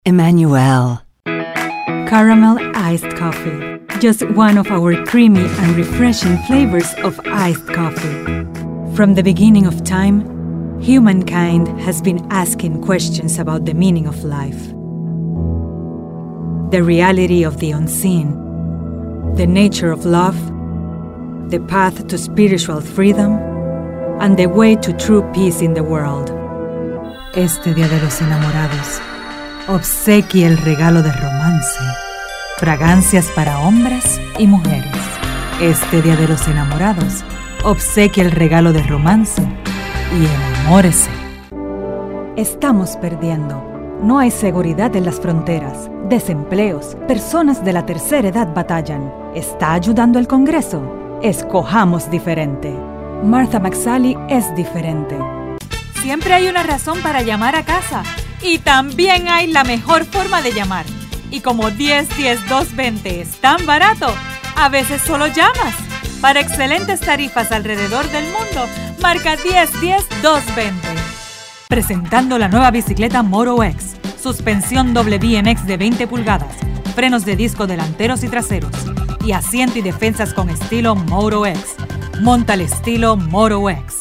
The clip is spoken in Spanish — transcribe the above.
Emmanuel. Caramel iced coffee. Just one of our creamy and refreshing flavors of iced coffee. From the beginning of time, humankind has been asking questions about the meaning of life, the reality of the unseen, the nature of love, the path to spiritual freedom, and the way to true peace in the world. Este Día de los Enamorados obsequia el regalo de romance, fragancias para hombres y mujeres. Este Día de los Enamorados obsequia el regalo de romance y enamórese. Estamos perdiendo. No hay seguridad en las fronteras. Desempleos. Personas de la tercera edad batallan. ¿Está ayudando el Congreso? Escojamos diferente. Martha McSally es diferente. Siempre hay una razón para llamar a casa. Y también hay la mejor forma de llamar. Y como 10-10-220 es tan barato, a veces solo llamas. Para excelentes tarifas alrededor del mundo, marca 10-10-220. Presentando la nueva bicicleta Moto X. Suspensión doble BMX de 20 pulgadas, frenos de disco delanteros y traseros, y asiento y defensas con estilo Moto X. Monta el estilo Moto X.